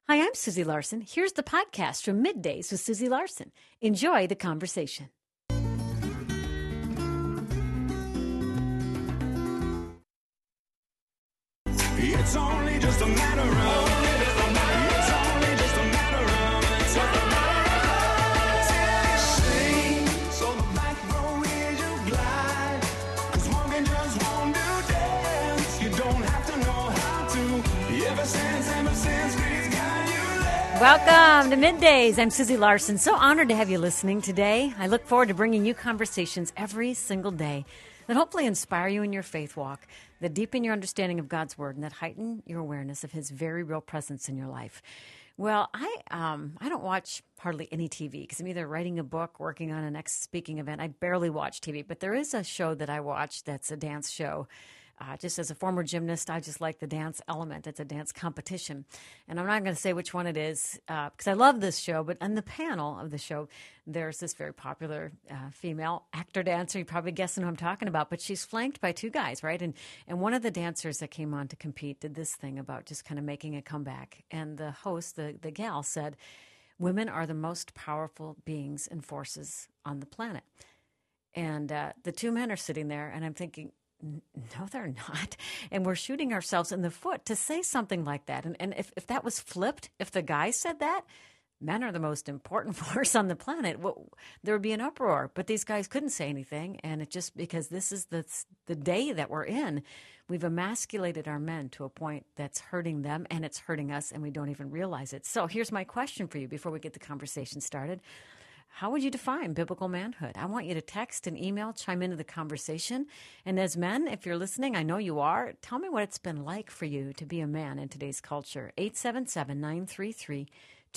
Hi, I'm Susie Larson. Here's the podcast from Middays with Susie Larson. Enjoy the conversation. It's only just a matter of It's only just a matter of Sing, so the back row is you glide. 'Cause walking just won't do dance. You don't have to know how to. Ever since God's got you there. Welcome to Middays. I'm Susie Larson. So honored to have you listening today. I look forward to bringing you conversations every single day that hopefully inspire you in your faith walk, that deepen your understanding of God's Word, and that heighten your awareness of His very real presence in your life. Well, I don't watch hardly any TV because I'm either writing a book, working on a next speaking event. I barely watch TV, but there is a show that I watch that's a dance show. Just as a former gymnast, I just like the dance element. It's a dance competition. And I'm not going to say which one it is because I love this show, but on the panel of the show, there's this very popular female actor-dancer. You're probably guessing who I'm talking about, but she's flanked by two guys, right? And one of the dancers that came on to compete did this thing about just kind of making a comeback. And the host, the gal, said, women are the most powerful beings and forces on the planet. And the two men are sitting there, and I'm thinking, no, they're not. And we're shooting ourselves in the foot to say something like that. And if that was flipped, if the guy said that, men are the most important force on the planet, there would be an uproar. But these guys couldn't say anything. And it just because this is the day that we're in, we've emasculated our men to a point that's hurting them and it's hurting us, and we don't even realize it. So here's my question for you before we get the conversation started. How would you define biblical manhood? I want you to text and email, chime into the conversation. And as men, if you're listening, I know you are, tell me what it's been like for you to be a man in today's culture. 877-933-2484.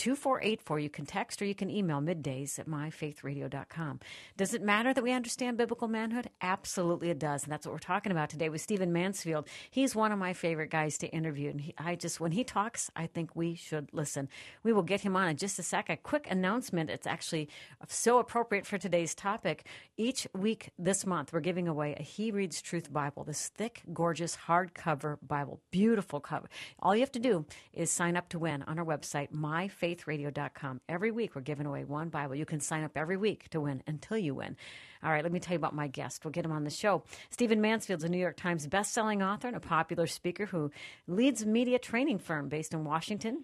You can text or you can email middays@myfaithradio.com. Does it matter that we understand biblical manhood? Absolutely it does. And that's what we're talking about today with Stephen Mansfield. He's one of my favorite guys to interview. And when he talks, I think we should listen. We will get him on in just a sec. A quick announcement. It's actually so appropriate for today's topic. Each week this month, we're giving away a He Reads Truth Bible, this thick, gorgeous, hardcover Bible. Beautiful cover. All you have to do is sign up to win on our website, myfaithradio.com. Every week we're giving away one Bible. You can sign up every week to win until you win. All right, let me tell you about my guest. We'll get him on the show. Stephen Mansfield's a New York Times bestselling author and a popular speaker who leads a media training firm based in Washington.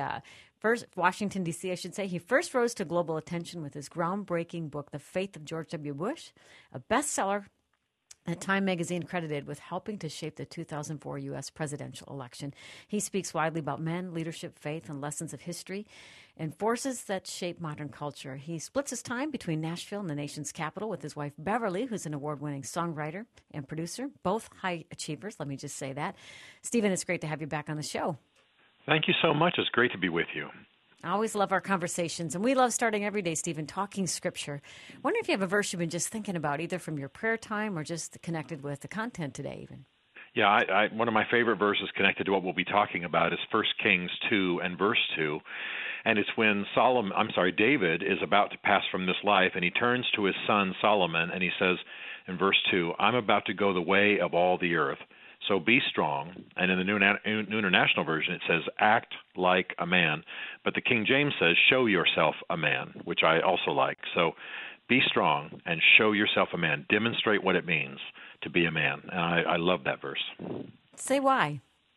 Washington, D.C., I should say. He first rose to global attention with his groundbreaking book, The Faith of George W. Bush, a bestseller that Time magazine credited with helping to shape the 2004 U.S. presidential election. He speaks widely about men, leadership, faith, and lessons of history and forces that shape modern culture. He splits his time between Nashville and the nation's capital with his wife, Beverly, who's an award-winning songwriter and producer, both high achievers, let me just say that. Stephen, it's great to have you back on the show. Thank you so much. It's great to be with you. I always love our conversations, and we love starting every day, Stephen, talking Scripture. I wonder if you have a verse you've been just thinking about, either from your prayer time or just connected with the content today even. Yeah, one of my favorite verses connected to what we'll be talking about is 1 Kings 2 and verse 2. And it's when David is about to pass from this life, and he turns to his son Solomon, and he says in verse 2, I'm about to go the way of all the earth. So be strong. And in the New International Version, it says, act like a man. But the King James says, show yourself a man, which I also like. So be strong and show yourself a man. Demonstrate what it means to be a man. And I love that verse. Say why.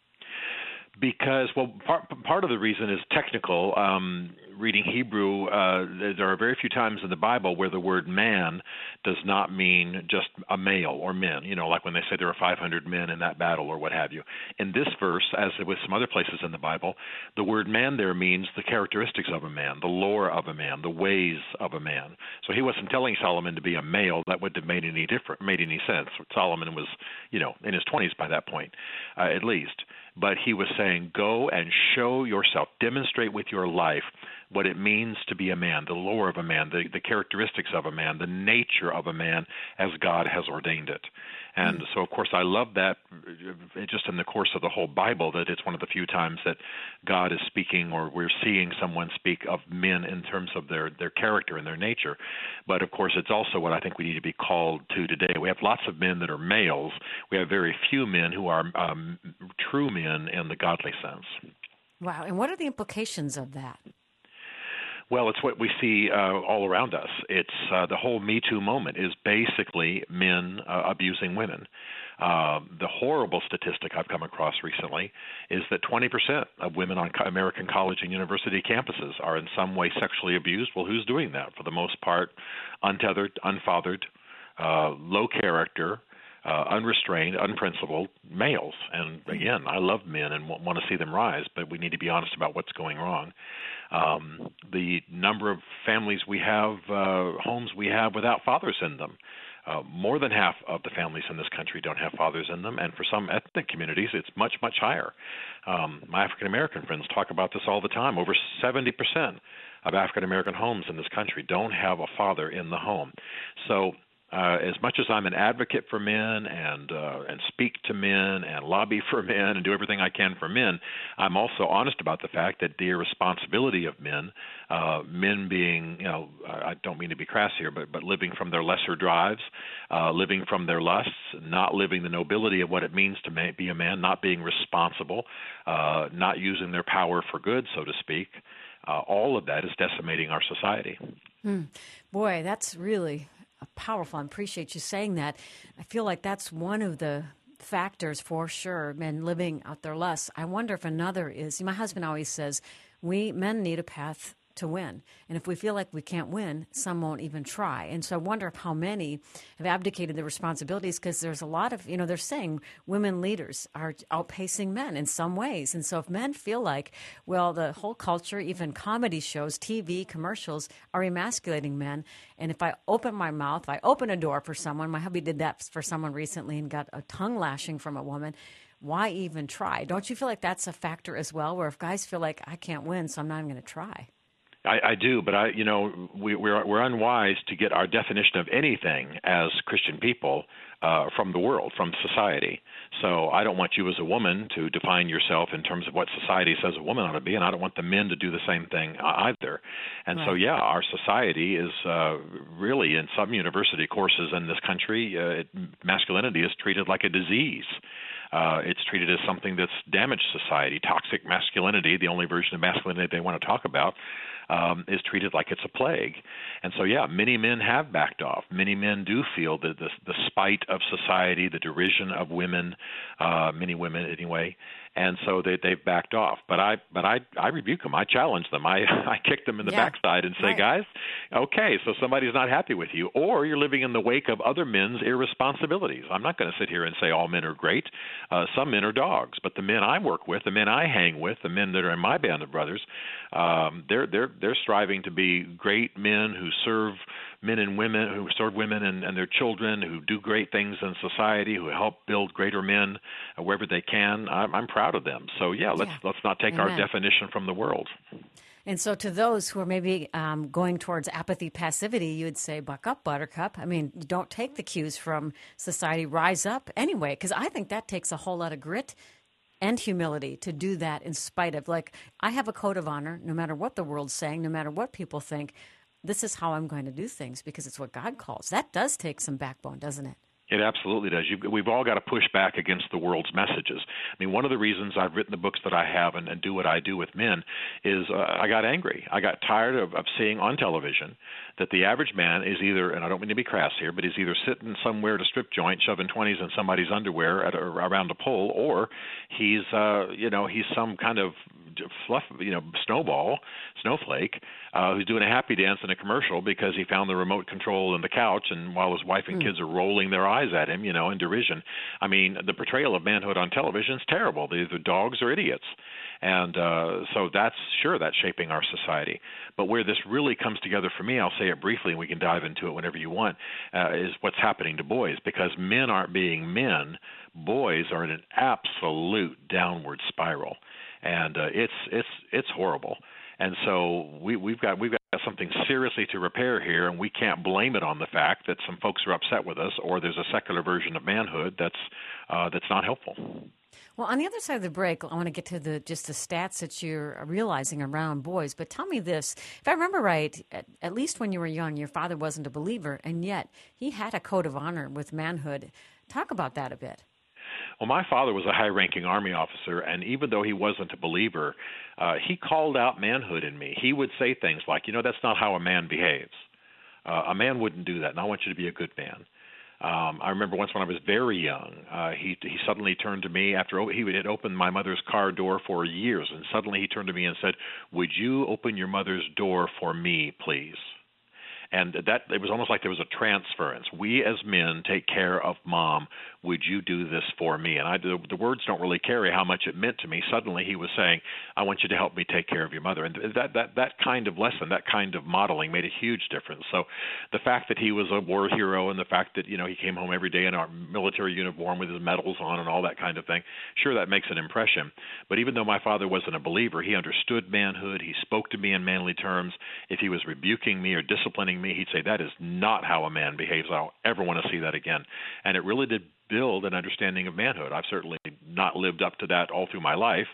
Because, well, part of the reason is technical. Reading Hebrew, there are very few times in the Bible where the word man does not mean just a male or men, like when they say there were 500 men in that battle or what have you. In this verse, as with some other places in the Bible, the word man there means the characteristics of a man, the lore of a man, the ways of a man. So he wasn't telling Solomon to be a male. That wouldn't have made any sense. Solomon was, in his 20s by that point, at least. But he was saying, go and show yourself, demonstrate with your life what it means to be a man, the lore of a man, the characteristics of a man, the nature of a man as God has ordained it. And so, of course, I love that just in the course of the whole Bible, that it's one of the few times that God is speaking or we're seeing someone speak of men in terms of their character and their nature. But, of course, it's also what I think we need to be called to today. We have lots of men that are males. We have very few men who are true men in the godly sense. Wow. And what are the implications of that? Well, it's what we see all around us. It's the whole Me Too moment is basically men abusing women. The horrible statistic I've come across recently is that 20% of women on American college and university campuses are in some way sexually abused. Well, who's doing that? For the most part, untethered, unfathered, low character, unrestrained, unprincipled males. And again, I love men and want to see them rise, but we need to be honest about what's going wrong. The number of families we have, homes we have without fathers in them. More than half of the families in this country don't have fathers in them, and for some ethnic communities, it's much, much higher. My African-American friends talk about this all the time. Over 70% of African-American homes in this country don't have a father in the home. So as much as I'm an advocate for men and speak to men and lobby for men and do everything I can for men, I'm also honest about the fact that the irresponsibility of men being, I don't mean to be crass here, but living from their lesser drives, living from their lusts, not living the nobility of what it means to be a man, not being responsible, not using their power for good, so to speak. All of that is decimating our society. Boy, that's really powerful. I appreciate you saying that. I feel like that's one of the factors for sure, men living out their lusts. I wonder if another is, my husband always says, we men need a path to win. And if we feel like we can't win, some won't even try. And so I wonder if how many have abdicated their responsibilities, because there's a lot of, they're saying women leaders are outpacing men in some ways. And so if men feel like, well, the whole culture, even comedy shows, TV, commercials are emasculating men. And if I open my mouth, if I open a door for someone, my hubby did that for someone recently and got a tongue lashing from a woman. Why even try? Don't you feel like that's a factor as well, where if guys feel like I can't win, so I'm not even going to try? I do, but we're unwise to get our definition of anything as Christian people from the world, from society. So I don't want you as a woman to define yourself in terms of what society says a woman ought to be, and I don't want the men to do the same thing either. And right. So, yeah, our society is really, in some university courses in this country, masculinity is treated like a disease. It's treated as something that's damaged society. Toxic masculinity, the only version of masculinity they want to talk about, is treated like it's a plague. And so, yeah, many men have backed off. Many men do feel the spite of society, the derision of women, many women anyway, and so they've backed off. But I rebuke them. I challenge them. I kick them in the backside and say, guys, okay, so somebody's not happy with you, or you're living in the wake of other men's irresponsibilities. I'm not going to sit here and say all men are great. Some men are dogs, but the men I work with, the men I hang with, the men that are in my band of brothers, they're striving to be great men who serve men and women, who serve women and their children, who do great things in society, who help build greater men wherever they can. I'm proud of them. So let's not take our definition from the world. And so to those who are maybe going towards apathy, passivity, you would say, buck up, buttercup. I mean, don't take the cues from society. Rise up anyway, because I think that takes a whole lot of grit and humility to do that in spite of, like, I have a code of honor, no matter what the world's saying, no matter what people think. This is how I'm going to do things because it's what God calls. That does take some backbone, doesn't it? It absolutely does. We've all got to push back against the world's messages. I mean, one of the reasons I've written the books that I have and do what I do with men is I got angry. I got tired of seeing on television that the average man is either, and I don't mean to be crass here, but he's either sitting somewhere at a strip joint shoving 20s in somebody's underwear around a pole, or he's some kind of fluff, snowflake, who's doing a happy dance in a commercial because he found the remote control in the couch, and while his wife and kids are rolling their eyes at him, in derision. I mean, the portrayal of manhood on television is terrible. They're either dogs or idiots. And so that's shaping our society. But where this really comes together for me, I'll say it briefly and we can dive into it whenever you want, is what's happening to boys. Because men aren't being men, boys are in an absolute downward spiral. And it's horrible. And so we've got something seriously to repair here, and we can't blame it on the fact that some folks are upset with us, or there's a secular version of manhood that's not helpful. Well, on the other side of the break, I want to get to the stats that you're realizing around boys. But tell me this. If I remember right, at least when you were young, your father wasn't a believer, and yet he had a code of honor with manhood. Talk about that a bit. Well, my father was a high-ranking Army officer, and even though he wasn't a believer, he called out manhood in me. He would say things like, that's not how a man behaves. A man wouldn't do that, and I want you to be a good man. I remember once when I was very young, he suddenly turned to me after he had opened my mother's car door for years, and suddenly he turned to me and said, "Would you open your mother's door for me, please?" And that it was almost like there was a transference. We as men take care of mom. Would you do this for me? And the words don't really carry how much it meant to me. Suddenly he was saying, I want you to help me take care of your mother. And that kind of lesson, that kind of modeling made a huge difference. So the fact that he was a war hero and the fact that, he came home every day in our military uniform with his medals on and all that kind of thing, sure, that makes an impression. But even though my father wasn't a believer, he understood manhood. He spoke to me in manly terms. If he was rebuking me or disciplining me, he'd say, that is not how a man behaves. I don't ever want to see that again. And it really did build an understanding of manhood. I've certainly not lived up to that all through my life,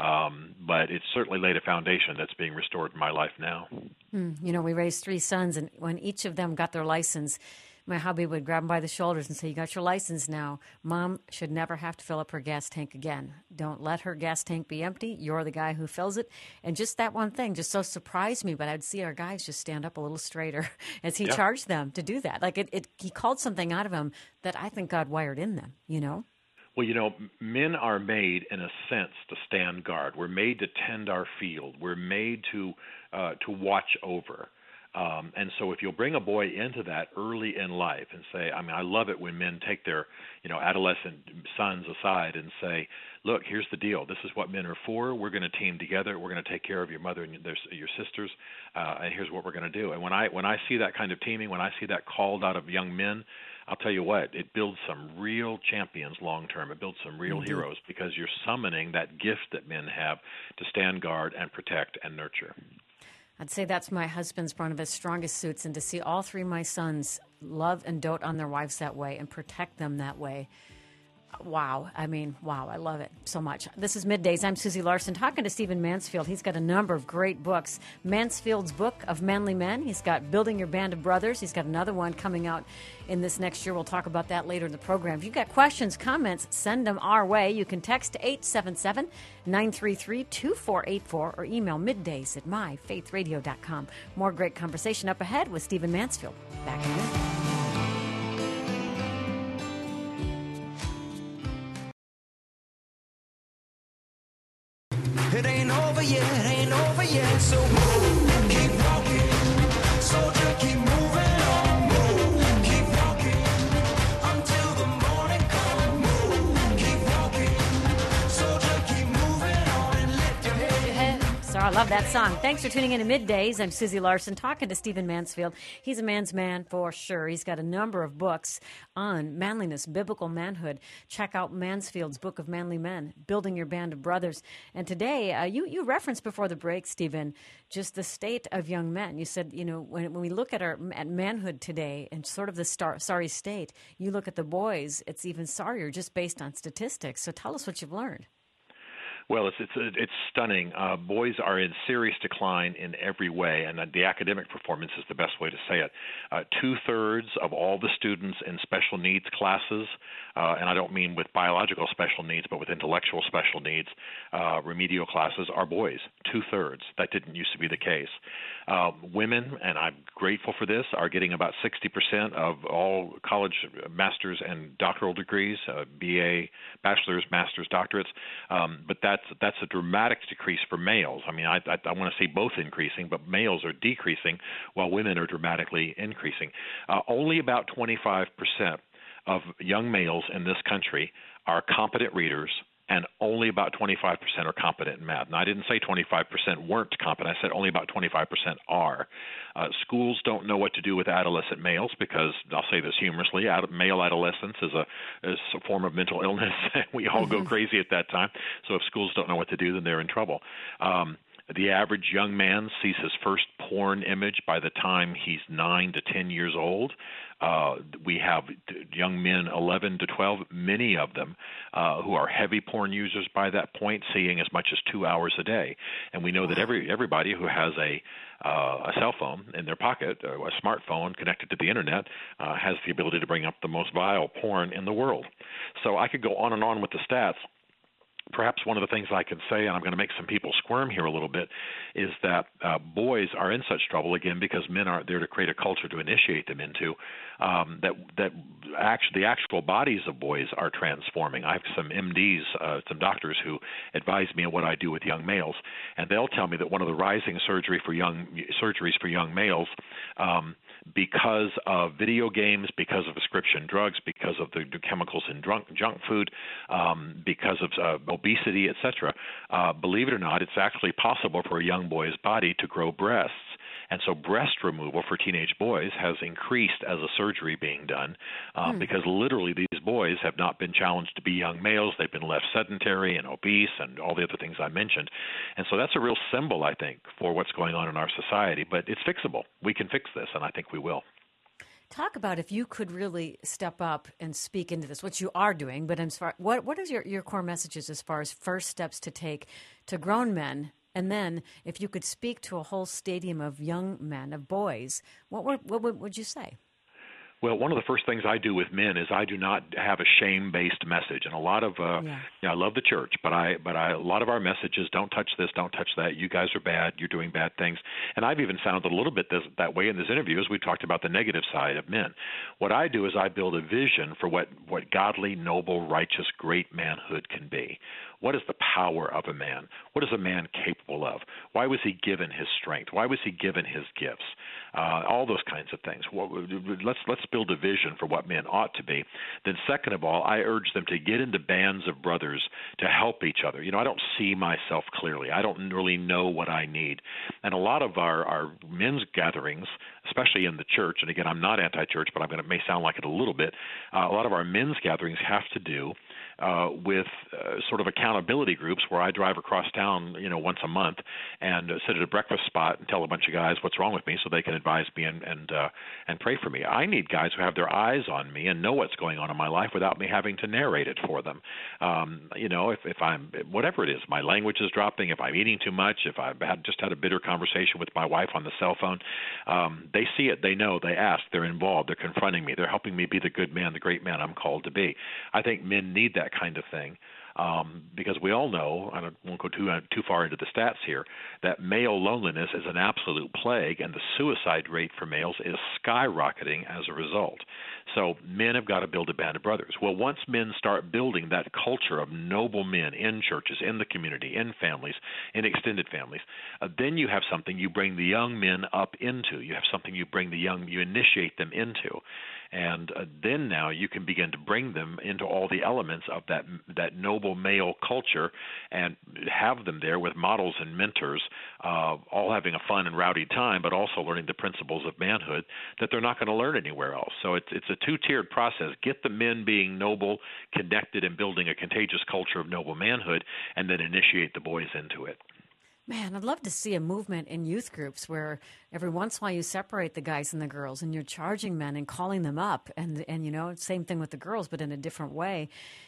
but it certainly laid a foundation that's being restored in my life now. We raised 3 sons, and when each of them got their license, my hubby would grab them by the shoulders and say, you got your license now. Mom should never have to fill up her gas tank again. Don't let her gas tank be empty. You're the guy who fills it. And just that one thing just so surprised me, but I'd see our guys just stand up a little straighter as he charged them to do that. Like he called something out of them that I think God wired in them, Well, men are made, in a sense, to stand guard. We're made to tend our field. We're made to watch over. And so if you'll bring a boy into that early in life and say, I love it when men take their, adolescent sons aside and say, look, here's the deal. This is what men are for. We're going to team together. We're going to take care of your mother and your sisters, and here's what we're going to do. And when I see that kind of teaming, when I see that called out of young men, I'll tell you what, it builds some real champions long term. It builds some real heroes because you're summoning that gift that men have to stand guard and protect and nurture. I'd say that's my husband's one of his strongest suits, and to see all 3 of my sons love and dote on their wives that way and protect them that way. Wow. Wow. I love it so much. This is Middays. I'm Susie Larson talking to Stephen Mansfield. He's got a number of great books. Mansfield's Book of Manly Men. He's got Building Your Band of Brothers. He's got another one coming out in this next year. We'll talk about that later in the program. If you've got questions, comments, send them our way. You can text 877-933-2484 or email middays@myfaithradio.com. More great conversation up ahead with Stephen Mansfield. Back in a minute. It ain't over yet, so move, keep walking, soldier, keep moving on, move, keep walking, until the morning comes, move, keep walking, soldier, keep moving on, and lift your head. So I love that song. Thanks for tuning in to Middays. I'm Susie Larson talking to Stephen Mansfield. He's a man's man for sure. He's got a number of books on manliness, biblical manhood. Check out Mansfield's Book of Manly Men, Building Your Band of Brothers. And today, you referenced before the break, Stephen, just the state of young men. You said, when we look at manhood today and sort of the sorry state, you look at the boys, it's even sorrier just based on statistics. So tell us what you've learned. Well, it's stunning. Boys are in serious decline in every way, and the academic performance is the best way to say it. 2/3 of all the students in special needs classes, and I don't mean with biological special needs, but with intellectual special needs, remedial classes, are boys. 2/3. That didn't used to be the case. Women, and I'm grateful for this, are getting about 60% of all college master's and doctoral degrees, BA, bachelor's, master's, doctorates, but that's a dramatic decrease for males. I want to see both increasing, but males are decreasing while women are dramatically increasing. Only about 25% of young males in this country are competent readers, and only about 25% are competent in math. Now, I didn't say 25% weren't competent. I said only about 25% are. Schools don't know what to do with adolescent males because, I'll say this humorously, male adolescence is a form of mental illness. We all go crazy at that time. So if schools don't know what to do, then they're in trouble. The average young man sees his first porn image by the time he's 9 to 10 years old. We have young men, 11 to 12, many of them, who are heavy porn users by that point, seeing as much as 2 hours a day. And we know that everybody who has a cell phone in their pocket, or a smartphone connected to the internet, has the ability to bring up the most vile porn in the world. So I could go on and on with the stats. Perhaps one of the things I can say, and I'm going to make some people squirm here a little bit, is that boys are in such trouble, again, because men aren't there to create a culture to initiate them into, that actually the actual bodies of boys are transforming. I have some MDs, some doctors who advise me on what I do with young males, and they'll tell me that one of the rising surgeries for young males, because of video games, because of prescription drugs, because of the chemicals in junk food, because of obesity, etc. Believe it or not, it's actually possible for a young boy's body to grow breasts. And so breast removal for teenage boys has increased as a surgery being done because literally these boys have not been challenged to be young males. They've been left sedentary and obese and all the other things I mentioned. And so that's a real symbol, I think, for what's going on in our society. But it's fixable. We can fix this, and I think we will. Talk about if you could really step up and speak into this, what you are doing, but as far, what is your core messages as far as first steps to take to grown men? And then if you could speak to a whole stadium of young men, of boys, what would you say? Well, one of the first things I do with men is I do not have a shame-based message, and a lot of I love the church, but a lot of our messages, don't touch this, don't touch that. You guys are bad. You're doing bad things, and I've even sounded a little bit that way in this interview as we talked about the negative side of men. What I do is I build a vision for what godly, noble, righteous, great manhood can be. What is the power of a man? What is a man capable of? Why was he given his strength? Why was he given his gifts? All those kinds of things. Let's build a vision for what men ought to be. Then second of all, I urge them to get into bands of brothers to help each other. I don't see myself clearly. I don't really know what I need. And a lot of our men's gatherings, especially in the church, and again, I'm not anti-church, but it may sound like it a little bit, a lot of our men's gatherings have to do with sort of accountability groups where I drive across town, once a month and sit at a breakfast spot and tell a bunch of guys what's wrong with me so they can advise me and pray for me. I need guys who have their eyes on me and know what's going on in my life without me having to narrate it for them. If I'm, whatever it is, my language is dropping, if I'm eating too much, if I've just had a bitter conversation with my wife on the cell phone, they see it, they know, they ask, they're involved, they're confronting me, they're helping me be the good man, the great man I'm called to be. I think men need that kind of thing. Because we all know, and I won't go too far into the stats here, that male loneliness is an absolute plague, and the suicide rate for males is skyrocketing as a result. So men have got to build a band of brothers. Well, once men start building that culture of noble men in churches, in the community, in families, in extended families, then you have something you bring the young men up into. You have something you initiate them into. And then now you can begin to bring them into all the elements of that noble male culture and have them there with models and mentors, all having a fun and rowdy time, but also learning the principles of manhood that they're not going to learn anywhere else. So it's a two-tiered process. Get the men being noble, connected, and building a contagious culture of noble manhood, and then initiate the boys into it. Man, I'd love to see a movement in youth groups where every once in a while you separate the guys and the girls and you're charging men and calling them up. And same thing with the girls, but in a different way.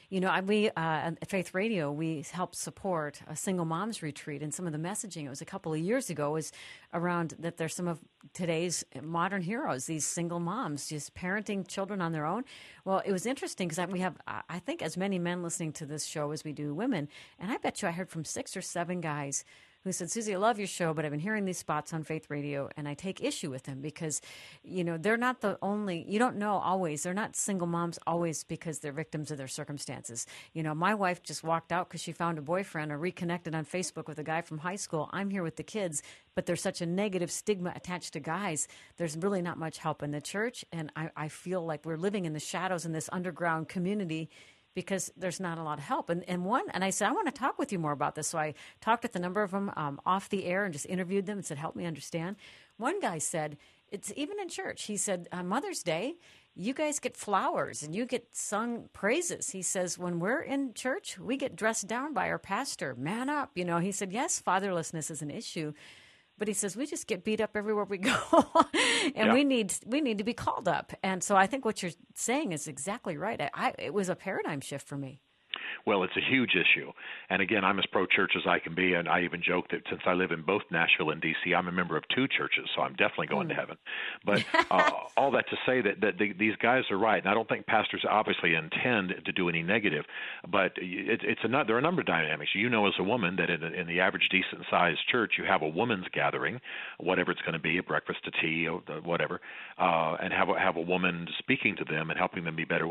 We at Faith Radio, we help support a single moms retreat. And some of the messaging, it was a couple of years ago, was around that there's some of today's modern heroes, these single moms, just parenting children on their own. Well, it was interesting because we have, I think, as many men listening to this show as we do women. And I bet you I heard from 6 or 7 guys who said, Susie, I love your show, but I've been hearing these spots on Faith Radio, and I take issue with them because, they're not the only, you don't know always, they're not single moms always because they're victims of their circumstances. My wife just walked out because she found a boyfriend or reconnected on Facebook with a guy from high school. I'm here with the kids, but there's such a negative stigma attached to guys. There's really not much help in the church, and I feel like we're living in the shadows in this underground community because there's not a lot of help. And I said, I want to talk with you more about this. So I talked with a number of them off the air and just interviewed them and said, help me understand. One guy said, it's even in church. He said, on Mother's Day, you guys get flowers and you get sung praises. He says, when we're in church, we get dressed down by our pastor. Man up. He said, yes, fatherlessness is an issue. But he says we just get beat up everywhere we go, and Yeah. we need to be called up. And so I think what you're saying is exactly right. It was a paradigm shift for me. Well, it's a huge issue. And again, I'm as pro-church as I can be, and I even joke that since I live in both Nashville and D.C., I'm a member of two churches, so I'm definitely going to heaven. But all that to say that these guys are right, and I don't think pastors obviously intend to do any negative, but there are a number of dynamics. You know as a woman that in the average decent-sized church, you have a woman's gathering, whatever it's going to be, a breakfast, a tea, or whatever, and have a woman speaking to them and helping them be better.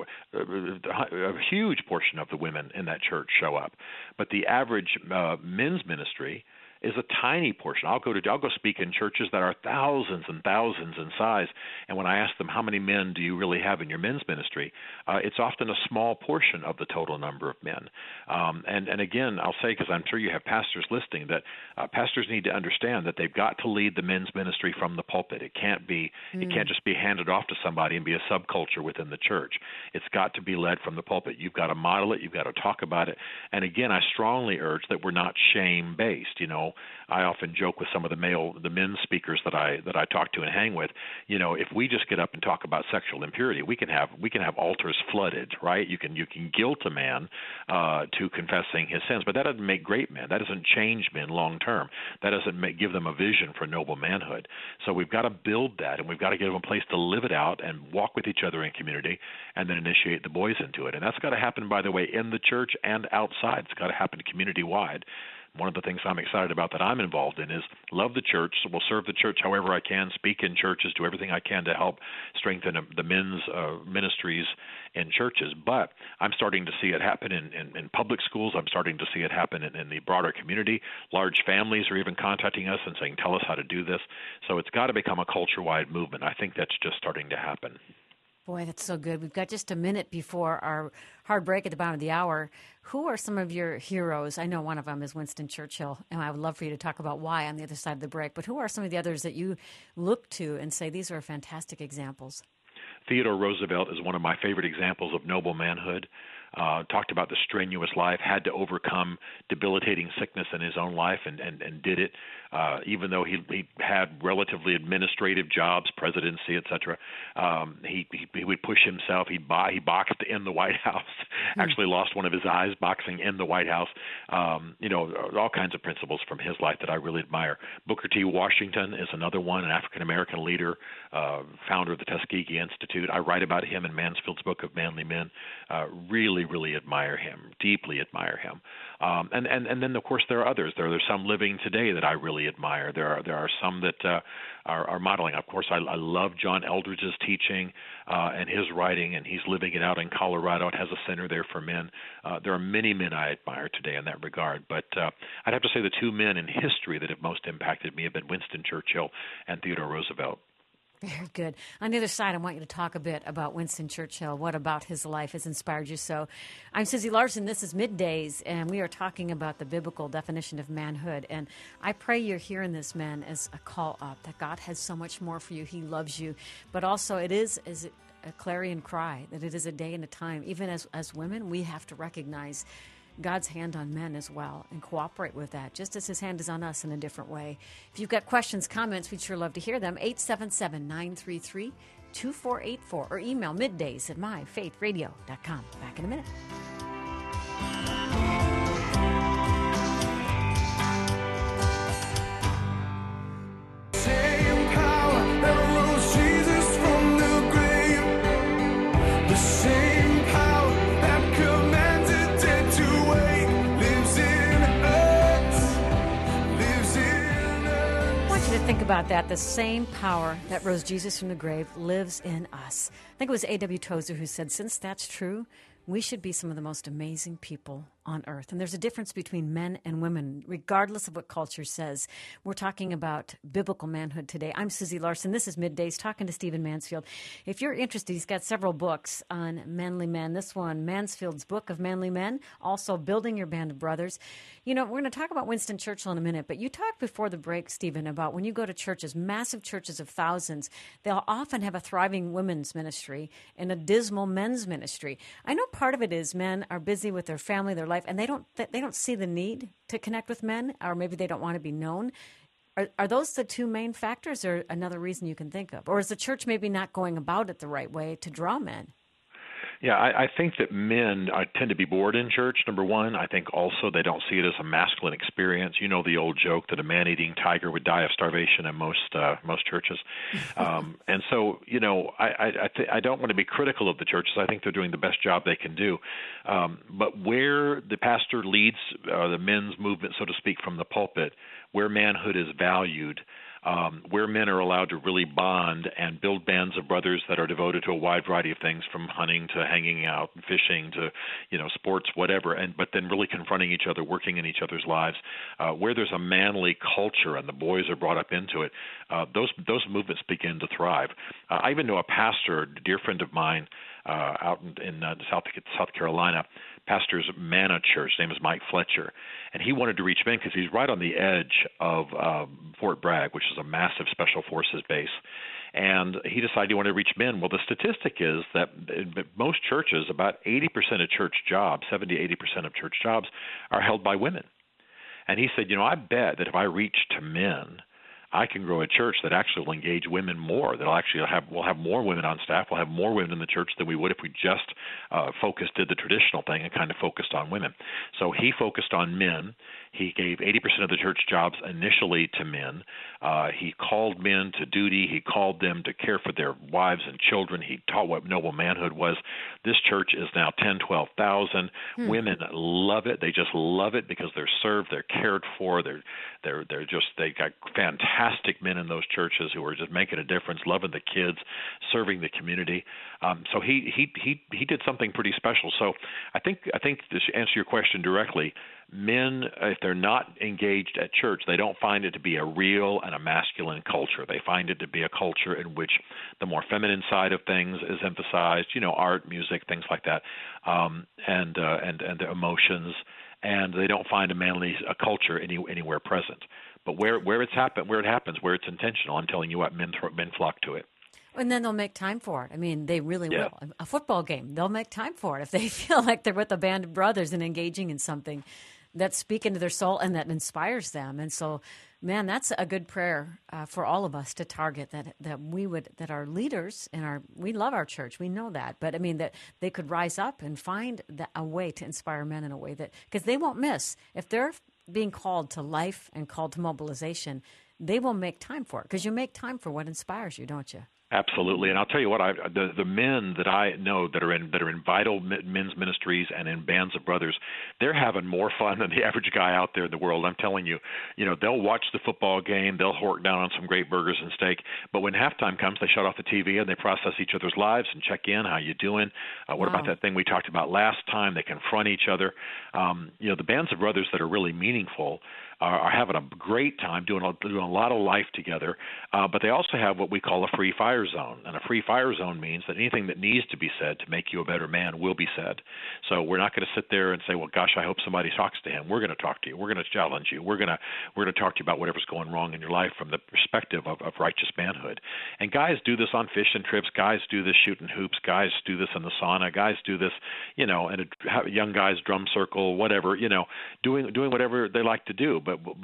A huge portion of the women in that church show up, but the average men's ministry is a tiny portion. I'll go speak in churches that are thousands and thousands in size, and when I ask them how many men do you really have in your men's ministry, it's often a small portion of the total number of men. And again, I'll say, because I'm sure you have pastors listening, that pastors need to understand that they've got to lead the men's ministry from the pulpit. It can't just be handed off to somebody and be a subculture within the church. It's got to be led from the pulpit. You've got to model it. You've got to talk about it. And again, I strongly urge that we're not shame-based. You know, I often joke with some of the men's speakers that I talk to and hang with. You know, if we just get up and talk about sexual impurity, we can have altars flooded, right? You can guilt a man to confessing his sins, but that doesn't make great men. That doesn't change men long term. That doesn't give them a vision for noble manhood. So we've got to build that, and we've got to give them a place to live it out and walk with each other in community, and then initiate the boys into it. And that's got to happen, by the way, in the church and outside. It's got to happen community wide. One of the things I'm excited about that I'm involved in is love the church. So we'll serve the church however I can, speak in churches, do everything I can to help strengthen the men's ministries in churches. But I'm starting to see it happen in public schools. I'm starting to see it happen in the broader community. Large families are even contacting us and saying, tell us how to do this. So it's got to become a culture-wide movement. I think that's just starting to happen. Boy, that's so good. We've got just a minute before our hard break at the bottom of the hour. Who are some of your heroes? I know one of them is Winston Churchill, and I would love for you to talk about why on the other side of the break. But who are some of the others that you look to and say these are fantastic examples? Theodore Roosevelt is one of my favorite examples of noble manhood. Talked about the strenuous life, had to overcome debilitating sickness in his own life, and did it. Even though he had relatively administrative jobs, presidency, etc., he would push himself. He boxed in the White House. Actually, lost one of his eyes boxing in the White House. All kinds of principles from his life that I really admire. Booker T. Washington is another one, an African American leader, founder of the Tuskegee Institute. I write about him in Mansfield's book of Manly Men. Really admire him, deeply admire him. And then, of course, there are others. There are some living today that I really admire. There are some that are modeling. Of course, I love John Eldredge's teaching and his writing, and he's living it out in Colorado. It has a center there for men. There are many men I admire today in that regard. But I'd have to say the two men in history that have most impacted me have been Winston Churchill and Theodore Roosevelt. Very good. On the other side, I want you to talk a bit about Winston Churchill. What about his life has inspired you so? I'm Susie Larson. This is Middays, and we are talking about the biblical definition of manhood. And I pray you're hearing this, man, as a call up, that God has so much more for you. He loves you. But also it is a clarion cry, that it is a day and a time. Even as women, we have to recognize God's hand on men as well and cooperate with that, just as his hand is on us in a different way. If you've got questions, comments, we'd sure love to hear them. 877-933-2484 or email middays@myfaithradio.com. Back in a minute. Same power that rose Jesus from the grave, the same power that commanded dead to wake lives in us, lives in us. I want you to think about that. The same power that rose Jesus from the grave lives in us. I think it was A.W. Tozer who said, since that's true, we should be some of the most amazing people on earth. And there's a difference between men and women, regardless of what culture says. We're talking about biblical manhood today. I'm Susie Larson. This is Middays, talking to Stephen Mansfield. If you're interested, he's got several books on manly men. This one, Mansfield's Book of Manly Men, also Building Your Band of Brothers. You know, we're going to talk about Winston Churchill in a minute, but you talked before the break, Stephen, about when you go to churches, massive churches of thousands, they'll often have a thriving women's ministry and a dismal men's ministry. I know part of it is men are busy with their family, their life, and they don't see the need to connect with men, or maybe they don't want to be known. Are those the two main factors, or another reason you can think of? Or is the church maybe not going about it the right way to draw men? Yeah, I think that men tend to be bored in church, number one. I think also they don't see it as a masculine experience. You know the old joke that a man-eating tiger would die of starvation in most churches. And so, I don't want to be critical of the churches. I think they're doing the best job they can do. But where the pastor leads the men's movement, so to speak, from the pulpit, where manhood is valued, where men are allowed to really bond and build bands of brothers that are devoted to a wide variety of things, from hunting to hanging out, fishing to, sports, whatever, but then really confronting each other, working in each other's lives, where there's a manly culture and the boys are brought up into it, those movements begin to thrive. I even know a pastor, a dear friend of mine, out in South Carolina, pastors Manna Church. His name is Mike Fletcher, and he wanted to reach men because he's right on the edge of Fort Bragg, which is a massive special forces base. And he decided he wanted to reach men. Well, the statistic is that in most churches, about 80% of church jobs, 70 to 80% of church jobs, are held by women. And he said, I bet that if I reach to men, I can grow a church that actually will engage women more. We'll have more women on staff. We'll have more women in the church than we would if we just did the traditional thing and kind of focused on women. So he focused on men. He gave 80% of the church jobs initially to men. He called men to duty. He called them to care for their wives and children. He taught what noble manhood was. This church is now 10, 12,000. Women love it. They just love it because they're served, they're cared for. They got fantastic men in those churches who are just making a difference, loving the kids, serving the community. So he did something pretty special. So I think to answer your question directly, men, if they're not engaged at church, they don't find it to be a real and a masculine culture. They find it to be a culture in which the more feminine side of things is emphasized, art, music, things like that, and the emotions. And they don't find a culture anywhere present. But where it happens, where it's intentional, I'm telling you what, men flock to it. And then they'll make time for it. I mean, they really Yeah. will. A football game, they'll make time for it if they feel like they're with a band of brothers and engaging in something that's speaking to their soul and that inspires them. And so, man, that's a good prayer for all of us to target, that our leaders we love our church, we know that, but I mean that they could rise up and find a way to inspire men in a way because they won't miss if they're being called to life and called to mobilization. They will make time for it because you make time for what inspires you, don't you? Absolutely, and I'll tell you what, the men that I know that are in vital men's ministries and in bands of brothers, they're having more fun than the average guy out there in the world. I'm telling you, they'll watch the football game, they'll hork down on some great burgers and steak, but when halftime comes, they shut off the TV and they process each other's lives and check in, how you doing? What about that thing we talked about last time? They confront each other. The bands of brothers that are really meaningful are having a great time doing a lot of life together, but they also have what we call a free fire zone. And a free fire zone means that anything that needs to be said to make you a better man will be said. So we're not going to sit there and say, well, gosh, I hope somebody talks to him. We're going to talk to you. We're going to challenge you. We're going to talk to you about whatever's going wrong in your life from the perspective of righteous manhood. And guys do this on fishing trips. Guys do this shooting hoops. Guys do this in the sauna. Guys do this, in a young guys drum circle, whatever, doing whatever they like to do.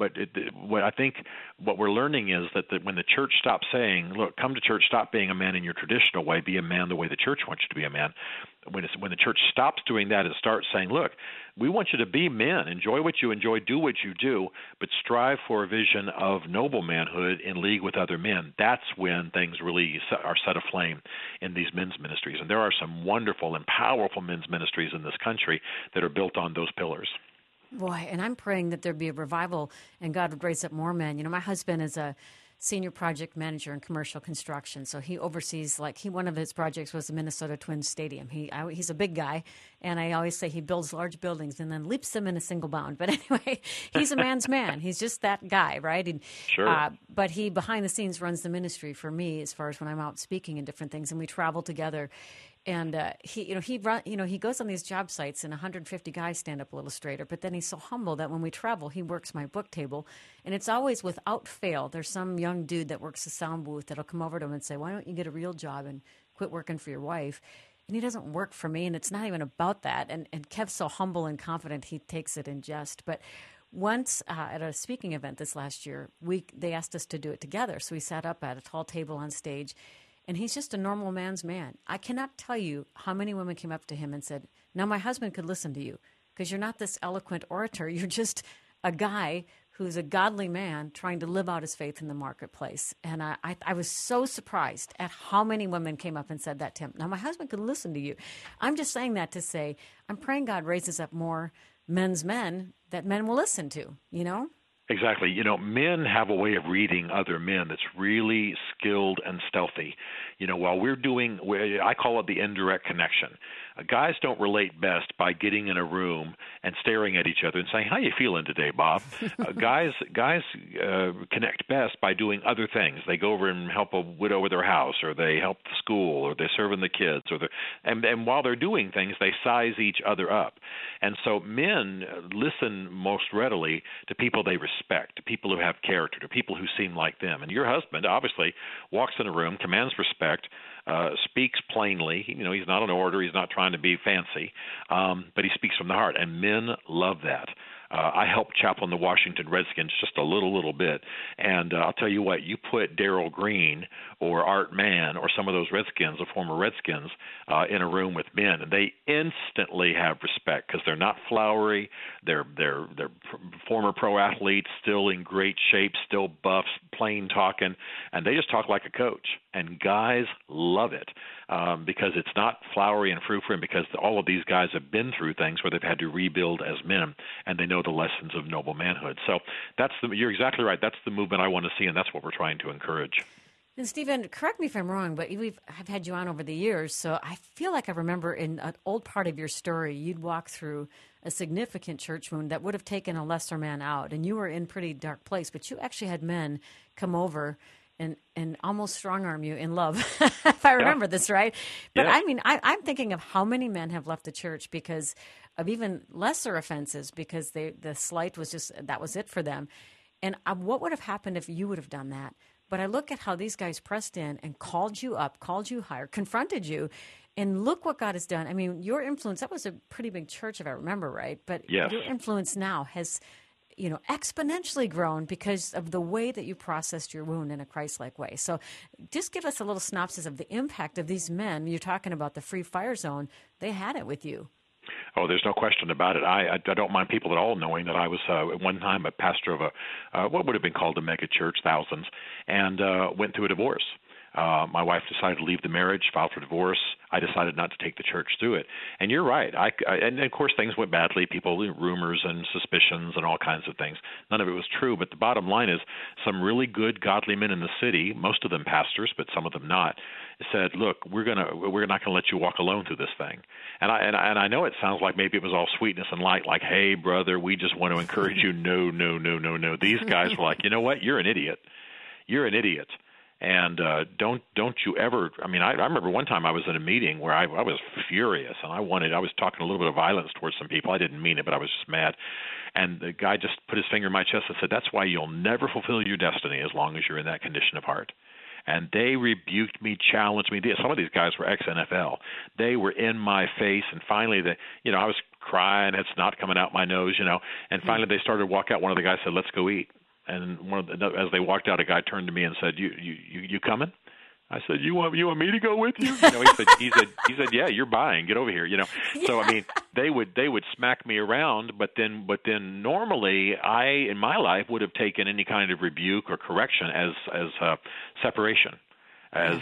What I think what we're learning is that when the church stops saying, look, come to church, stop being a man in your traditional way, be a man the way the church wants you to be a man. When the church stops doing that and starts saying, look, we want you to be men, enjoy what you enjoy, do what you do, but strive for a vision of noble manhood in league with other men, that's when things really are set aflame in these men's ministries. And there are some wonderful and powerful men's ministries in this country that are built on those pillars. Boy, and I'm praying that there'd be a revival and God would raise up more men. My husband is a senior project manager in commercial construction, so he oversees, one of his projects was the Minnesota Twins Stadium. He's a big guy, and I always say he builds large buildings and then leaps them in a single bound. But anyway, he's a man's man. He's just that guy, right? And, sure. But he, behind the scenes, runs the ministry for me as far as when I'm out speaking and different things, and we travel together. And he goes on these job sites, and 150 guys stand up a little straighter. But then he's so humble that when we travel, he works my book table, and it's always without fail. There's some young dude that works the sound booth that'll come over to him and say, "Why don't you get a real job and quit working for your wife?" And he doesn't work for me, and it's not even about that. And Kev's so humble and confident, he takes it in jest. But once at a speaking event this last year, they asked us to do it together. So we sat up at a tall table on stage, and he's just a normal man's man. I cannot tell you how many women came up to him and said, now my husband could listen to you because you're not this eloquent orator. You're just a guy who's a godly man trying to live out his faith in the marketplace. And I was so surprised at how many women came up and said that to him. Now, my husband could listen to you. I'm just saying that to say I'm praying God raises up more men's men that men will listen to, you know? Exactly. You know, men have a way of reading other men that's really skilled and stealthy. You know, while I call it the indirect connection. Guys don't relate best by getting in a room and staring at each other and saying, how you feeling today, Bob? Guys connect best by doing other things. They go over and help a widow with her house, or they help the school, or they serve in the kids, and while they're doing things, they size each other up. And so men listen most readily to people they respect, to people who have character, to people who seem like them. And your husband obviously walks in a room, commands respect, speaks plainly. You know, he's not an orator. He's not trying to be fancy, but he speaks from the heart, and men love that. I helped chaplain the Washington Redskins just a little bit, and I'll tell you what, you put Darryl Green or Art Mann or some of those Redskins, the former Redskins, in a room with men, and they instantly have respect because they're not flowery. They're former pro athletes, still in great shape, still buffs, plain talking, and they just talk like a coach. And guys love it because it's not flowery and frou-frou, and because all of these guys have been through things where they've had to rebuild as men, and they know the lessons of noble manhood. So you're exactly right. That's the movement I want to see, and that's what we're trying to encourage. And Stephen, correct me if I'm wrong, but I've had you on over the years, so I feel like I remember in an old part of your story, you'd walk through a significant church wound that would have taken a lesser man out, and you were in pretty dark place, but you actually had men come over and almost strong-arm you in love, if I remember this right. But I mean, I'm thinking of how many men have left the church because of even lesser offenses, because the slight was just, that was it for them. And what would have happened if you would have done that? But I look at how these guys pressed in and called you up, called you higher, confronted you, and look what God has done. I mean, your influence, that was a pretty big church, if I remember right, but your influence now has, you know, exponentially grown because of the way that you processed your wound in a Christ-like way. So just give us a little synopsis of the impact of these men. You're talking about the free fire zone. They had it with you. Oh, there's no question about it. I don't mind people at all knowing that I was at one time a pastor of what would have been called a mega church, thousands, and went through a divorce. My wife decided to leave the marriage, filed for divorce. I decided not to take the church through it. And you're right. And of course, things went badly. People, rumors and suspicions and all kinds of things. None of it was true. But the bottom line is some really good, godly men in the city, most of them pastors, but some of them not, said, look, we're not going to let you walk alone through this thing. And I know it sounds like maybe it was all sweetness and light, like, hey, brother, we just want to encourage you. No. These guys were like, you know what? You're an idiot. You're an idiot. And don't you ever? I mean, I remember one time I was in a meeting where I was furious, and I was talking a little bit of violence towards some people. I didn't mean it, but I was just mad. And the guy just put his finger in my chest and said, "That's why you'll never fulfill your destiny as long as you're in that condition of heart." And they rebuked me, challenged me. Some of these guys were ex-NFL. They were in my face, and finally, I was crying, had snot coming out my nose, and finally they started to walk out. One of the guys said, "Let's go eat." And as they walked out, a guy turned to me and said, "You coming?" I said, "You want me to go with you?" He said, "Yeah, you're buying. Get over here." So I mean, they would smack me around, but then normally I in my life would have taken any kind of rebuke or correction as separation. I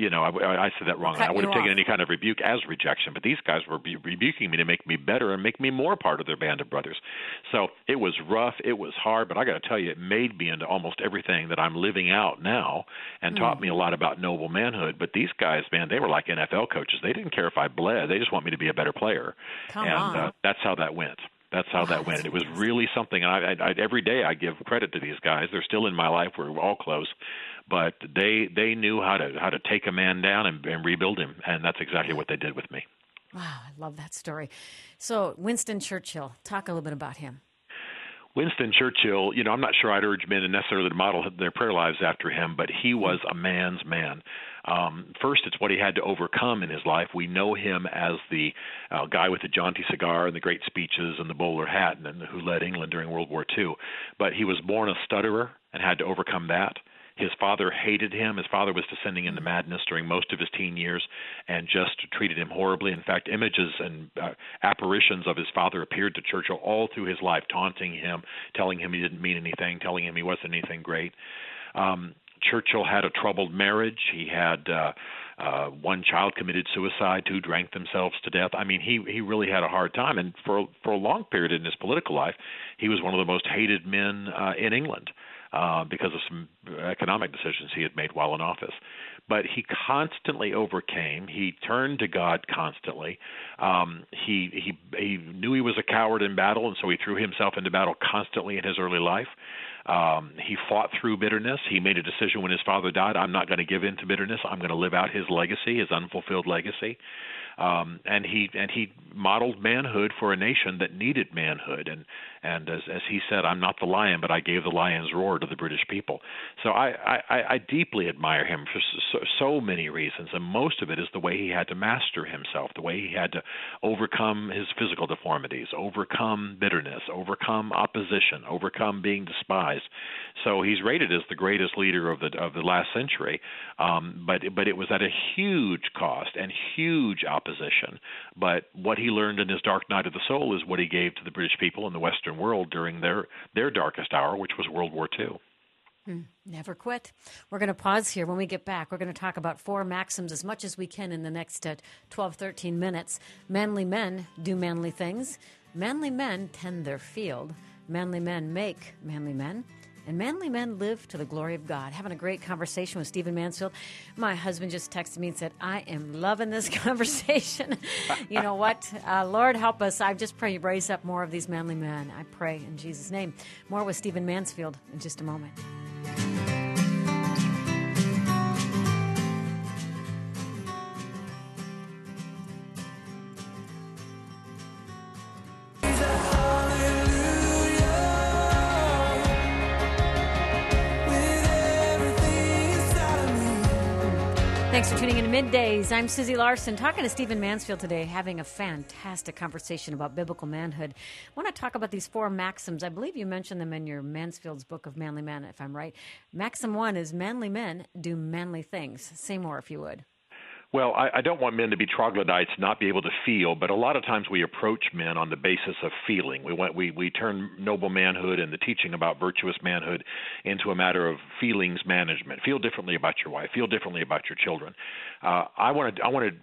said that wrong. I would have taken any kind of rebuke as rejection, but these guys were rebuking me to make me better and make me more part of their band of brothers. So it was rough, it was hard, but I got to tell you, it made me into almost everything that I'm living out now and taught me a lot about noble manhood. But these guys, man, they were like NFL coaches. They didn't care if I bled. They just want me to be a better player. That's how that went. That's how that went. It was really something. And I every day I give credit to these guys. They're still in my life. We're all close. But they knew how to take a man down and rebuild him, and that's exactly what they did with me. Wow, I love that story. So Winston Churchill, talk a little bit about him. Winston Churchill, I'm not sure I'd urge men to necessarily model their prayer lives after him, but he was a man's man. First, it's what he had to overcome in his life. We know him as the guy with the jaunty cigar and the great speeches and the bowler hat, and who led England during World War II. But he was born a stutterer and had to overcome that. His father hated him. His father was descending into madness during most of his teen years and just treated him horribly. In fact, images and apparitions of his father appeared to Churchill all through his life, taunting him, telling him he didn't mean anything, telling him he wasn't anything great. Churchill had a troubled marriage. He had one child committed suicide, two drank themselves to death. I mean, he really had a hard time. And for a long period in his political life, he was one of the most hated men in England. Because of some economic decisions he had made while in office. But he constantly overcame. He turned to God constantly. He knew he was a coward in battle, and so he threw himself into battle constantly in his early life. He fought through bitterness. He made a decision when his father died, I'm not going to give in to bitterness. I'm going to live out his legacy, his unfulfilled legacy. And he modeled manhood for a nation that needed manhood. And as he said, I'm not the lion, but I gave the lion's roar to the British people. So I deeply admire him for so many reasons, and most of it is the way he had to master himself, the way he had to overcome his physical deformities, overcome bitterness, overcome opposition, overcome being despised. So he's rated as the greatest leader of the last century, but it was at a huge cost and huge opposition. But what he learned in his dark night of the soul is what he gave to the British people in the Western world during their darkest hour, which was World War II. Never quit. We're going to pause here. When we get back, we're going to talk about 4 maxims as much as we can in the next 12, 13 minutes. Manly men do manly things. Manly men tend their field. Manly men make manly men. And manly men live to the glory of God. Having a great conversation with Stephen Mansfield. My husband just texted me and said, I am loving this conversation. You know what? Lord, help us. I just pray you raise up more of these manly men. I pray in Jesus' name. More with Stephen Mansfield in just a moment. Thanks for tuning in to Middays. I'm Susie Larson, talking to Stephen Mansfield today, having a fantastic conversation about biblical manhood. I want to talk about these 4 maxims. I believe you mentioned them in your Mansfield's book of Manly Men, if I'm right. Maxim 1 is manly men do manly things. Say more, if you would. Well, I don't want men to be troglodytes, not be able to feel, but a lot of times we approach men on the basis of feeling. We turn noble manhood and the teaching about virtuous manhood into a matter of feelings management. Feel differently about your wife. Feel differently about your children. I want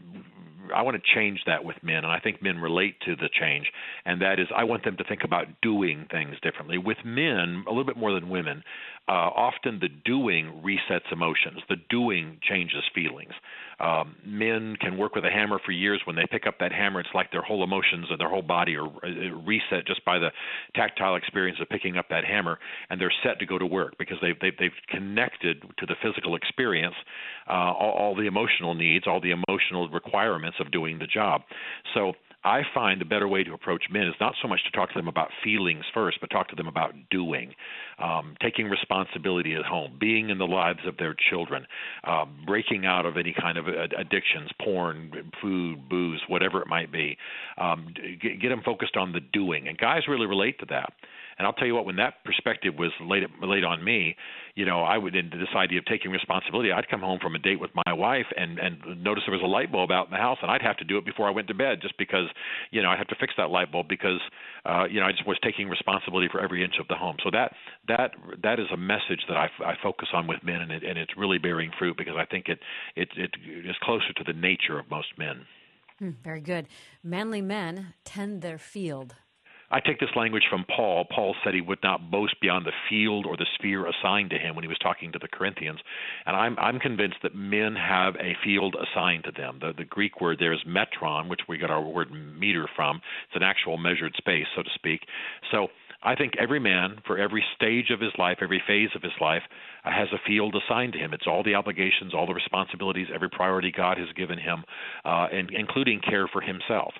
to change that with men, and I think men relate to the change, and that is I want them to think about doing things differently. With men, a little bit more than women, often the doing resets emotions. The doing changes feelings. Men can work with a hammer for years. When they pick up that hammer, it's like their whole emotions and their whole body are reset just by the tactile experience of picking up that hammer, and they're set to go to work because they've connected to the physical experience all the emotional needs, all the emotional requirements of doing the job. So I find the better way to approach men is not so much to talk to them about feelings first, but talk to them about doing, taking responsibility at home, being in the lives of their children, breaking out of any kind of addictions, porn, food, booze, whatever it might be. Get them focused on the doing. And guys really relate to that. And I'll tell you what, when that perspective was laid on me, I would, into this idea of taking responsibility, I'd come home from a date with my wife and notice there was a light bulb out in the house, and I'd have to do it before I went to bed just because, I'd have to fix that light bulb because, I just was taking responsibility for every inch of the home. So that is a message that I focus on with men, and it's really bearing fruit because I think it is closer to the nature of most men. Very good. Manly men tend their field. I take this language from Paul. Paul said he would not boast beyond the field or the sphere assigned to him when he was talking to the Corinthians. And I'm convinced that men have a field assigned to them. The Greek word there is metron, which we got our word meter from. It's an actual measured space, so to speak. So I think every man, for every stage of his life, every phase of his life, has a field assigned to him. It's all the obligations, all the responsibilities, every priority God has given him, and including care for himself.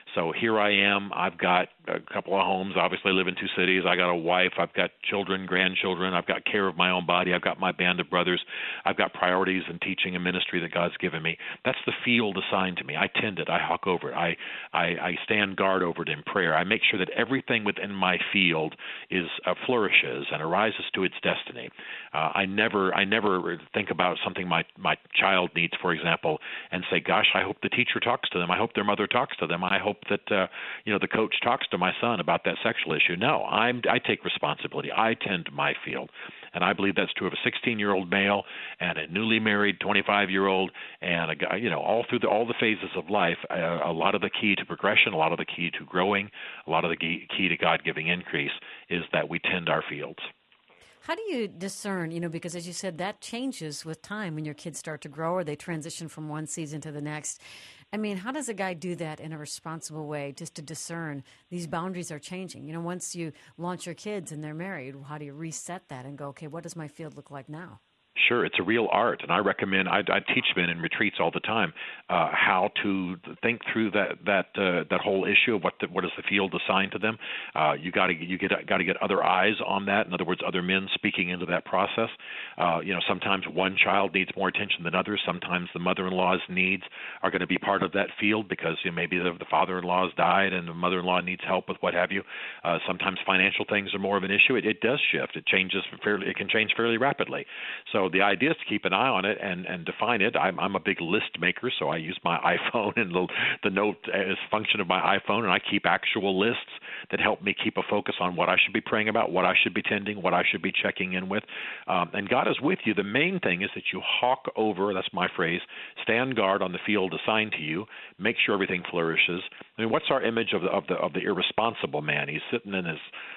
So here I am. I've got a couple of homes. Obviously, I live in 2 cities. I got a wife. I've got children, grandchildren. I've got care of my own body. I've got my band of brothers. I've got priorities in teaching and ministry that God's given me. That's the field assigned to me. I tend it. I hawk over it. I stand guard over it in prayer. I make sure that everything within my field is flourishes and arises to its destiny. I never think about something my child needs, for example, and say, "Gosh, I hope the teacher talks to them. I hope their mother talks to them. I hope that the coach talks to my son about that sexual issue." No, I take responsibility. I tend to my field, and I believe that's true of a 16-year-old male and a newly married 25-year-old and a guy. All through all the phases of life, a lot of the key to progression, a lot of the key to growing, a lot of the key to God-giving increase is that we tend our fields. How do you discern, because as you said, that changes with time when your kids start to grow or they transition from one season to the next. I mean, how does a guy do that in a responsible way just to discern these boundaries are changing? Once you launch your kids and they're married, how do you reset that and go, okay, what does my field look like now? Sure, it's a real art, and I recommend. I teach men in retreats all the time how to think through that whole issue of what is the field assigned to them. You got to get other eyes on that. In other words, other men speaking into that process. Sometimes one child needs more attention than others. Sometimes the mother-in-law's needs are going to be part of that field because maybe the father-in-law's died and the mother-in-law needs help with what have you. Sometimes financial things are more of an issue. It does shift. It changes fairly. It can change fairly rapidly. So the idea is to keep an eye on it and define it. I'm a big list maker, so I use my iPhone and the note as function of my iPhone, and I keep actual lists that help me keep a focus on what I should be praying about, what I should be tending, what I should be checking in with. And God is with you. The main thing is that you hawk over, that's my phrase, stand guard on the field assigned to you, make sure everything flourishes. I mean, what's our image of the irresponsible man? He's sitting in his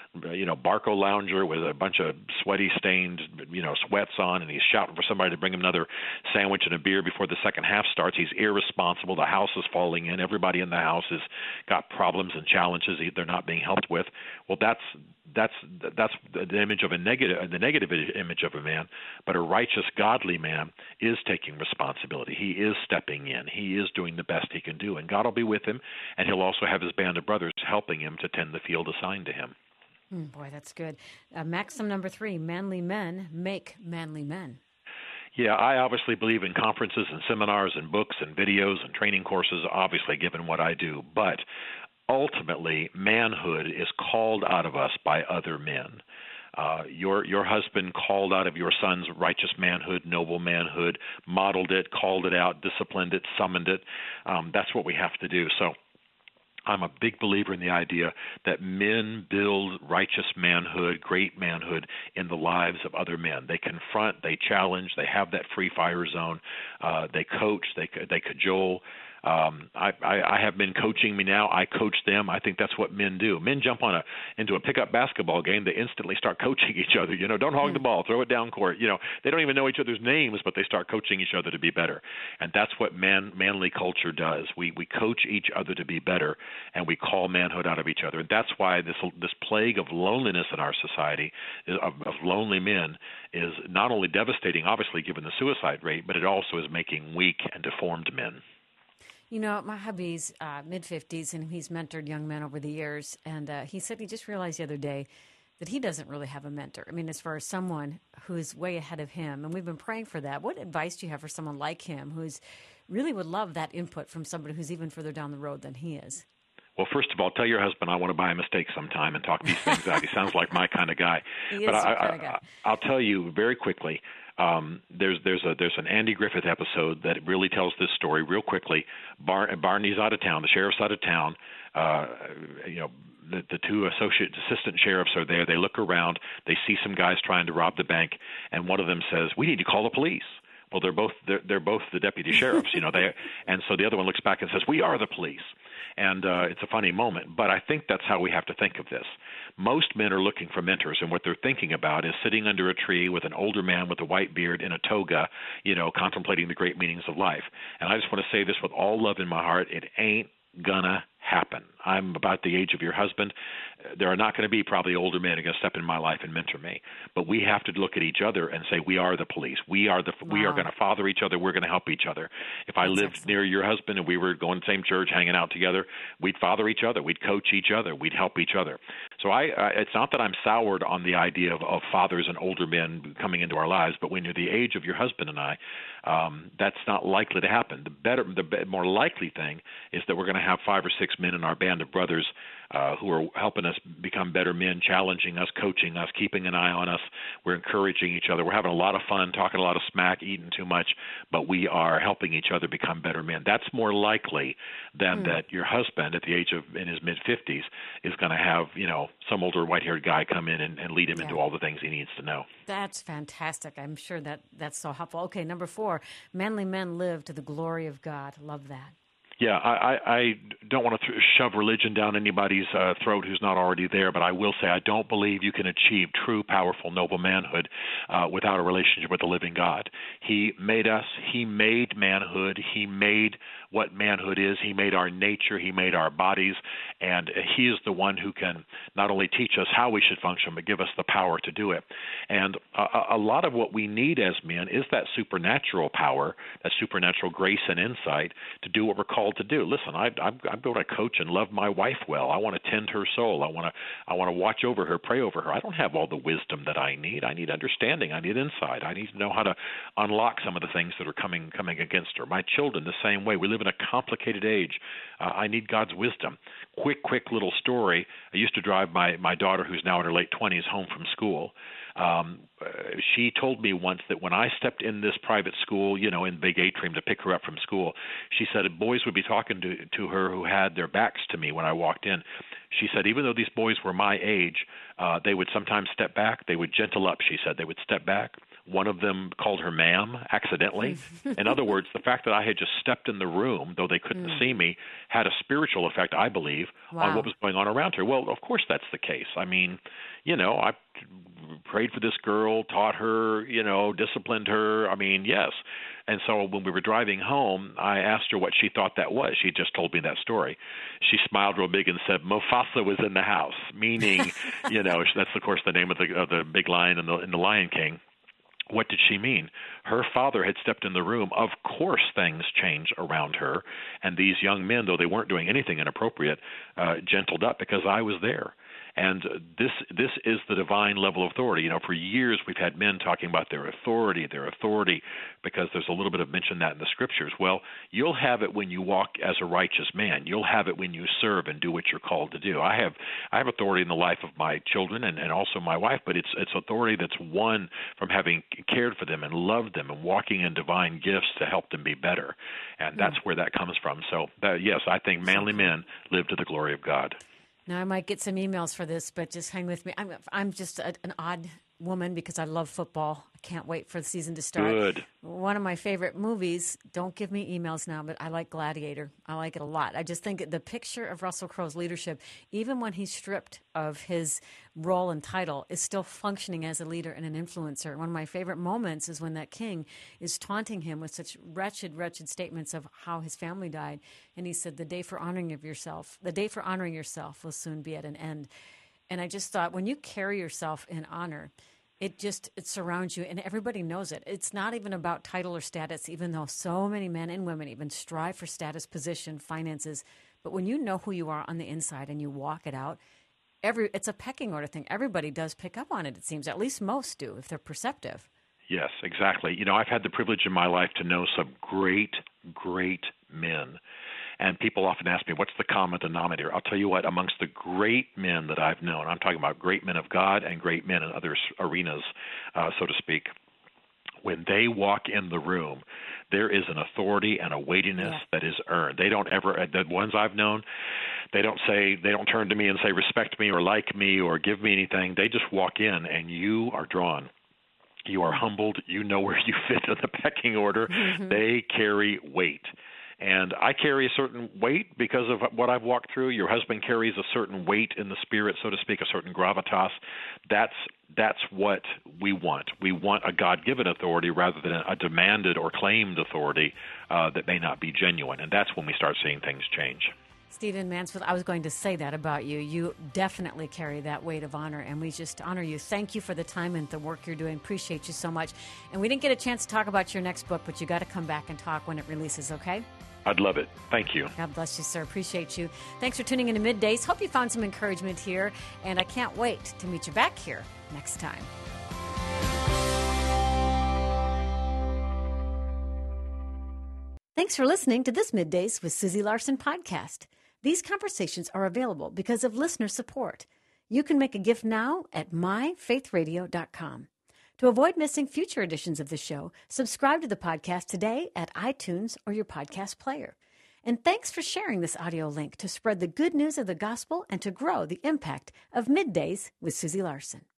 Barco lounger with a bunch of sweaty, stained, sweats on, and he's shouting for somebody to bring him another sandwich and a beer before the second half starts. He's irresponsible. The house is falling in. Everybody in the house has got problems and challenges they're not being helped with. Well, that's the image of the negative image of a man. But a righteous, godly man is taking responsibility. He is stepping in. He is doing the best he can do, and God will be with him, and he'll also have his band of brothers helping him to tend the field assigned to him. Boy, that's good. Maxim number 3, manly men make manly men. Yeah, I obviously believe in conferences and seminars and books and videos and training courses, obviously, given what I do. But ultimately, manhood is called out of us by other men. Your husband called out of your son's righteous manhood, noble manhood, modeled it, called it out, disciplined it, summoned it. That's what we have to do. So I'm a big believer in the idea that men build righteous manhood, great manhood in the lives of other men. They confront, they challenge, they have that free fire zone. They coach, they cajole. I have men coaching me now. I coach them. I think that's what men do. Men jump into a pickup basketball game. They instantly start coaching each other. Don't hog the ball, throw it down court. They don't even know each other's names, but they start coaching each other to be better. And that's what manly culture does. We coach each other to be better, and we call manhood out of each other. And that's why this plague of loneliness in our society, of lonely men, is not only devastating, obviously, given the suicide rate, but it also is making weak and deformed men. My hubby's mid-50s, and he's mentored young men over the years. And he said he just realized the other day that he doesn't really have a mentor. I mean, as far as someone who is way ahead of him, and we've been praying for that. What advice do you have for someone like him who's really would love that input from somebody who's even further down the road than he is? Well, first of all, tell your husband I want to buy a mistake sometime and talk these things out. He sounds like my kind of guy. He is your kind of guy. I'll tell you very quickly. There's an Andy Griffith episode that really tells this story real quickly. Barney's out of town. The sheriff's out of town. The two assistant sheriffs are there. They look around. They see some guys trying to rob the bank, and one of them says, "We need to call the police." Well, they're both the deputy sheriffs, and so the other one looks back and says, "We are the police." And it's a funny moment, but I think that's how we have to think of this. Most men are looking for mentors, and what they're thinking about is sitting under a tree with an older man with a white beard in a toga, contemplating the great meanings of life. And I just want to say this with all love in my heart: it ain't gonna happen. I'm about the age of your husband. There are not going to be probably older men who are going to step in my life and mentor me. But we have to look at each other and say, we are the police. We are going to father each other. We're going to help each other. If I lived near your husband and we were going to the same church, hanging out together, we'd father each other. We'd coach each other. We'd help each other. So it's not that I'm soured on the idea of fathers and older men coming into our lives, but when you're the age of your husband and I, that's not likely to happen. The more likely thing is that we're going to have 5 or 6 men in our band of brothers who are helping us become better men, challenging us, coaching us, keeping an eye on us. We're encouraging each other. We're having a lot of fun, talking a lot of smack, eating too much, but we are helping each other become better men. That's more likely than that your husband at the age of in his mid-50s is going to have, some older white-haired guy come in and lead him into all the things he needs to know. That's fantastic. I'm sure that's so helpful. Okay, number 4, manly men live to the glory of God. Love that. Yeah, I don't want to shove religion down anybody's throat who's not already there, but I will say I don't believe you can achieve true, powerful, noble manhood without a relationship with the living God. He made us. He made manhood. He made what manhood is. He made our nature. He made our bodies, and he is the one who can not only teach us how we should function, but give us the power to do it. And a lot of what we need as men is that supernatural power, that supernatural grace and insight to do what we're called to do. Listen, I'm going to coach and love my wife well. I want to tend her soul. I want to watch over her, pray over her. I don't have all the wisdom that I need. I need understanding. I need insight. I need to know how to unlock some of the things that are coming against her. My children, the same way. We live in a complicated age. I need God's wisdom. Quick little story. I used to drive my daughter, who's now in her late 20s, home from school. She told me once that when I stepped in this private school, in Big Atrium to pick her up from school, she said boys would be talking to her who had their backs to me when I walked in. She said even though these boys were my age, they would sometimes step back. They would gentle up, she said. They would step back. One of them called her ma'am accidentally. In other words, the fact that I had just stepped in the room, though they couldn't see me, had a spiritual effect, I believe, on what was going on around her. Well, of course that's the case. I mean, I prayed for this girl, taught her, disciplined her. I mean, yes. And so when we were driving home, I asked her what she thought that was. She just told me that story. She smiled real big and said, Mufasa was in the house, meaning, that's, of course, the name of the big lion in the Lion King. What did she mean? Her father had stepped in the room. Of course things changed around her. And these young men, though they weren't doing anything inappropriate, gentled up because I was there. And this is the divine level of authority. For years we've had men talking about their authority, because there's a little bit of mention that in the scriptures. Well, you'll have it when you walk as a righteous man. You'll have it when you serve and do what you're called to do. I have authority in the life of my children and also my wife, but it's authority that's won from having cared for them and loved them and walking in divine gifts to help them be better. And that's where that comes from. So, yes, I think manly men live to the glory of God. Now, I might get some emails for this, but just hang with me. I'm just an odd woman because I love football. I can't wait for the season to start. Good. One of my favorite movies, don't give me emails now, but I like Gladiator. I like it a lot. I just think the picture of Russell Crowe's leadership, even when he's stripped of his role and title, is still functioning as a leader and an influencer. One of my favorite moments is when that king is taunting him with such wretched statements of how his family died. And he said, the day for honoring yourself will soon be at an end. And I just thought, when you carry yourself in honor, it surrounds you, and everybody knows it. It's not even about title or status, even though so many men and women even strive for status, position, finances. But when you know who you are on the inside and you walk it out, it's a pecking order thing. Everybody does pick up on it, it seems. At least most do, if they're perceptive. Yes, exactly. I've had the privilege in my life to know some great men. And people often ask me, what's the common denominator? I'll tell you what, amongst the great men that I've known, I'm talking about great men of God and great men in other arenas, so to speak, when they walk in the room, there is an authority and a weightiness that is earned. They don't ever, the ones I've known, they don't turn to me and say, respect me or like me or give me anything. They just walk in and you are drawn. You are humbled. You know where you fit in the pecking order. Mm-hmm. They carry weight. And I carry a certain weight because of what I've walked through. Your husband carries a certain weight in the spirit, so to speak, a certain gravitas. That's what we want. We want a God-given authority rather than a demanded or claimed authority that may not be genuine. And that's when we start seeing things change. Stephen Mansfield, I was going to say that about you. You definitely carry that weight of honor, and we just honor you. Thank you for the time and the work you're doing. Appreciate you so much. And we didn't get a chance to talk about your next book, but you got to come back and talk when it releases, okay? I'd love it. Thank you. God bless you, sir. Appreciate you. Thanks for tuning in to Middays. Hope you found some encouragement here, and I can't wait to meet you back here next time. Thanks for listening to this Middays with Susie Larson podcast. These conversations are available because of listener support. You can make a gift now at myfaithradio.com. To avoid missing future editions of the show, subscribe to the podcast today at iTunes or your podcast player. And thanks for sharing this audio link to spread the good news of the gospel and to grow the impact of Middays with Susie Larson.